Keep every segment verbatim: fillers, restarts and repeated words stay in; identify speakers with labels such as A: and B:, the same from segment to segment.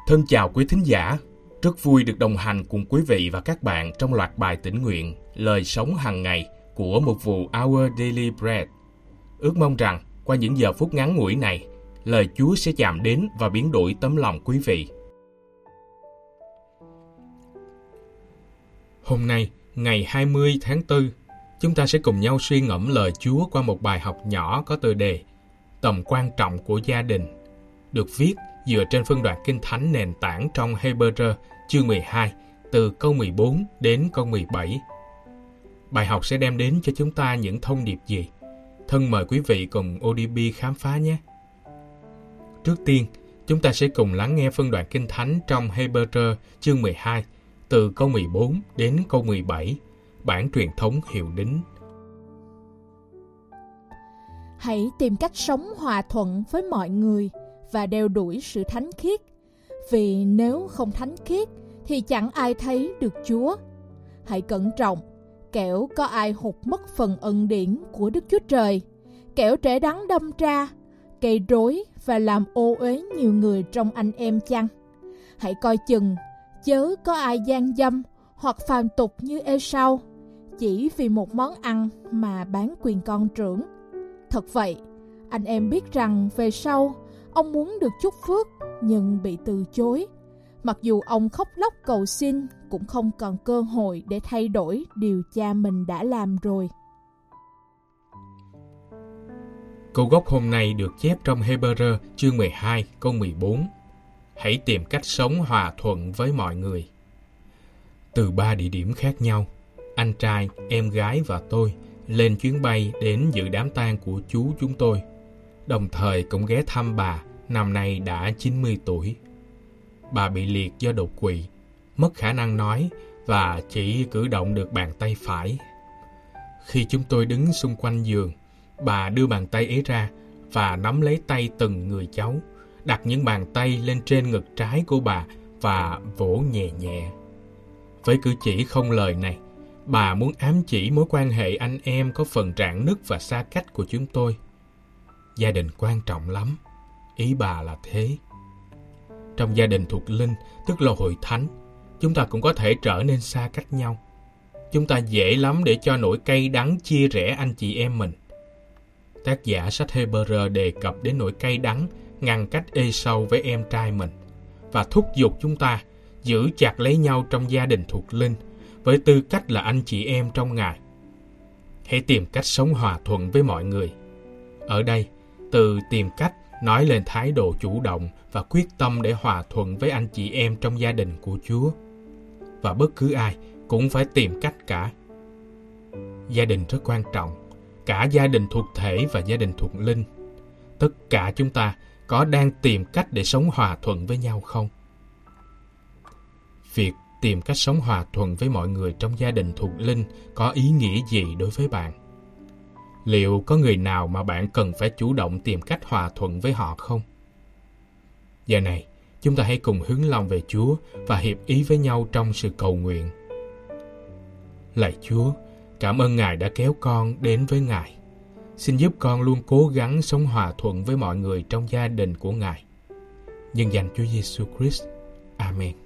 A: Thân chào quý thính giả, rất vui được đồng hành cùng quý vị và các bạn trong loạt bài tĩnh nguyện Lời sống hàng ngày của mục vụ Our Daily Bread. Ước mong rằng qua những giờ phút ngắn ngủi này, lời Chúa sẽ chạm đến và biến đổi tấm lòng quý vị. Hôm nay, ngày hai mươi tháng tư, chúng ta sẽ cùng nhau suy ngẫm lời Chúa qua một bài học nhỏ có tựa đề Tầm quan trọng của gia đình, được viết dựa trên phân đoạn Kinh Thánh nền tảng trong Hebrew chương mười hai, từ câu mười bốn đến câu mười bảy. Bài học sẽ đem đến cho chúng ta những thông điệp gì? Thân mời quý vị cùng ô đê bê khám phá nhé! Trước tiên, chúng ta sẽ cùng lắng nghe phân đoạn Kinh Thánh trong Hebrew chương mười hai, từ câu mười bốn đến câu mười bảy, bản truyền thống Hiệu Đính.
B: Hãy tìm cách sống hòa thuận với mọi người và đeo đuổi sự thánh khiết, vì nếu không thánh khiết thì chẳng ai thấy được Chúa. Hãy cẩn trọng, kẻo có ai hụt mất phần ân điển của Đức Chúa Trời, kẻo trễ đắng đâm ra, gây rối và làm ô uế nhiều người trong anh em chăng. Hãy coi chừng, chớ có ai gian dâm hoặc phàm tục như Ê-sau, chỉ vì một món ăn mà bán quyền con trưởng. Thật vậy, anh em biết rằng về sau, ông muốn được chúc phước nhưng bị từ chối. Mặc dù ông khóc lóc cầu xin, cũng không còn cơ hội để thay đổi điều cha mình đã làm rồi.
A: Câu gốc hôm nay được chép trong Hebrew chương mười hai câu mười bốn. Hãy tìm cách sống hòa thuận với mọi người. Từ ba địa điểm khác nhau, anh trai, em gái và tôi lên chuyến bay đến dự đám tang của chú chúng tôi, đồng thời cũng ghé thăm bà, năm nay đã chín mươi tuổi. Bà bị liệt do đột quỵ, mất khả năng nói và chỉ cử động được bàn tay phải. Khi chúng tôi đứng xung quanh giường, bà đưa bàn tay ấy ra và nắm lấy tay từng người cháu, đặt những bàn tay lên trên ngực trái của bà và vỗ nhẹ nhẹ. Với cử chỉ không lời này, bà muốn ám chỉ mối quan hệ anh em có phần rạn nứt và xa cách của chúng tôi. Gia đình quan trọng lắm, ý bà là thế. Trong gia đình thuộc linh, tức là hội thánh, chúng ta cũng có thể trở nên xa cách nhau. Chúng ta dễ lắm để cho nỗi cay đắng chia rẽ anh chị em mình. Tác giả sách Hebrew đề cập đến nỗi cay đắng ngăn cách Ê-sau với em trai mình và thúc giục chúng ta giữ chặt lấy nhau trong gia đình thuộc linh với tư cách là anh chị em trong Ngài. Hãy tìm cách sống hòa thuận với mọi người. Ở đây, từ tìm cách nói lên thái độ chủ động và quyết tâm để hòa thuận với anh chị em trong gia đình của Chúa. Và bất cứ ai cũng phải tìm cách cả. Gia đình rất quan trọng, cả gia đình thuộc thể và gia đình thuộc linh. Tất cả chúng ta có đang tìm cách để sống hòa thuận với nhau không? Việc tìm cách sống hòa thuận với mọi người trong gia đình thuộc linh có ý nghĩa gì đối với bạn? Liệu có người nào mà bạn cần phải chủ động tìm cách hòa thuận với họ không? Giờ này, chúng ta hãy cùng hướng lòng về Chúa và hiệp ý với nhau trong sự cầu nguyện. Lạy Chúa, cảm ơn Ngài đã kéo con đến với Ngài. Xin giúp con luôn cố gắng sống hòa thuận với mọi người trong gia đình của Ngài. Nhân danh Chúa Giêsu Christ. Amen.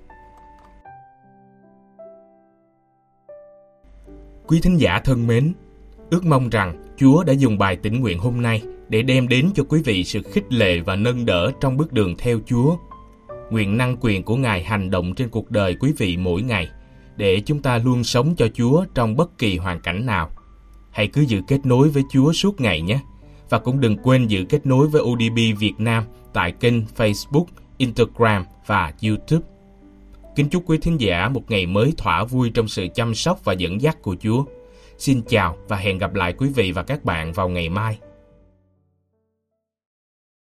A: Quý thính giả thân mến, ước mong rằng Chúa đã dùng bài tĩnh nguyện hôm nay để đem đến cho quý vị sự khích lệ và nâng đỡ trong bước đường theo Chúa. Nguyện năng quyền của Ngài hành động trên cuộc đời quý vị mỗi ngày, để chúng ta luôn sống cho Chúa trong bất kỳ hoàn cảnh nào. Hãy cứ giữ kết nối với Chúa suốt ngày nhé. Và cũng đừng quên giữ kết nối với ô đê bê Việt Nam tại kênh Facebook, Instagram và YouTube. Kính chúc quý thính giả một ngày mới thỏa vui trong sự chăm sóc và dẫn dắt của Chúa. Xin chào và hẹn gặp lại quý vị và các bạn vào ngày mai.